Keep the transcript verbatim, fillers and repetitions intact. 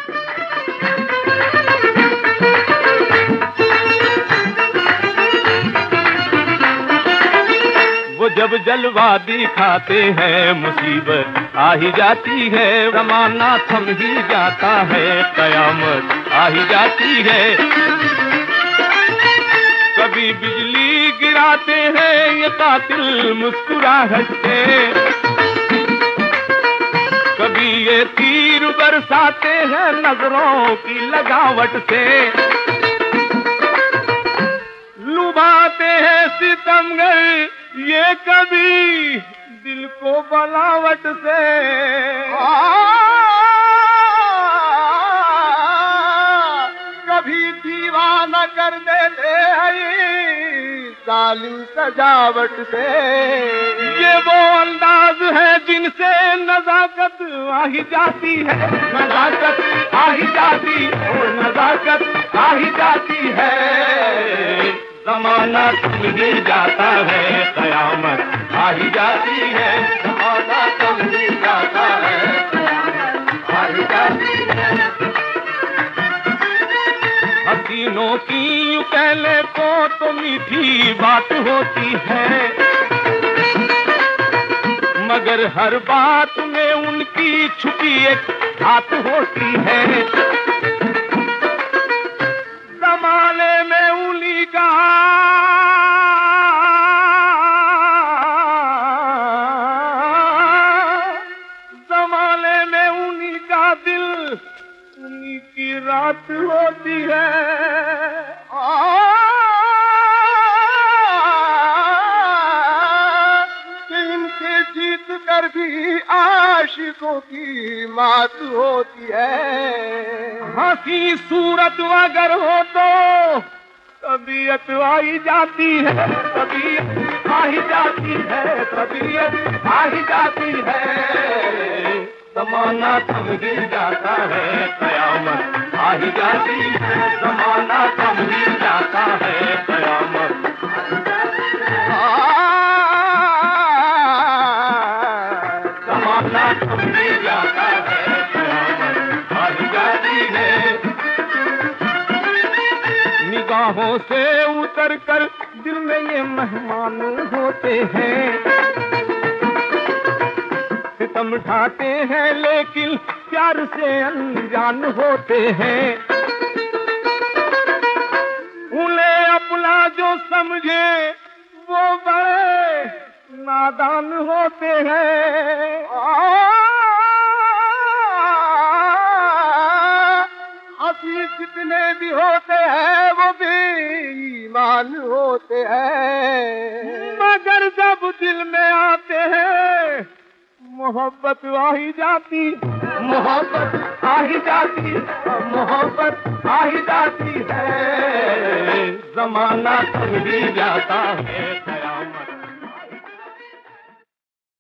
वो जब जलवा दिखाते हैं मुसीबत आ ही जाती है, ज़माना थम ही जाता है, कयामत आ ही जाती है। कभी बिजली गिराते हैं ये कातिल मुस्कुराहट से, कभी ये तीर बरसाते हैं नजरों की लगावट से, लुभाते हैं सितमगर ये कभी दिल को बनावट से। कभी दीवाना कर देते हैं जालिम सजावट से। ये वो अंदाज है जिनसे नजाकत आ ही जाती है, नजाकत आ ही जाती है, नजाकत आ ही जाती है। ज़माना थम ही जाता है, कयामत आ ही जाती है, ज़माना थम ही जाता है, कयामत आ ही जाती है। हसीनों की यूं कहने को तो मीठी बात होती है, मगर हर बात में उनकी छुपी एक बात होती है। ज़माने में उन्हीं का ज़माने में उन्हीं का दिल उन्हीं की रात होती है। इनके जीत कर भी आशिकों की मात होती है। हंसी सूरत अगर हो तो तबीयत आ ही जाती है, तबीयत आ ही जाती है, तबीयत आ ही जाती है। ज़माना थम ही जाता है, कयामत आ ही जाती है, ज़माना थम ही जाता है, कयामत ज़माना थम ही जाता है, कयामत आ ही जाती है। निगाहों से उतर कर दिल में ये मेहमान होते हैं, सितम ढाते हैं लेकिन प्यार से अनजान होते हैं। उन्हें अपना जो समझे वो बड़े नादान होते हैं। हंसी जितने भी होते हैं वो भी ईमान होते हैं, मगर जब दिल में आते हैं मोहब्बत आ ही जाती, मोहब्बत आ ही जाती, मोहब्बत आ ही जाती है। ज़माना थम ही जाता है।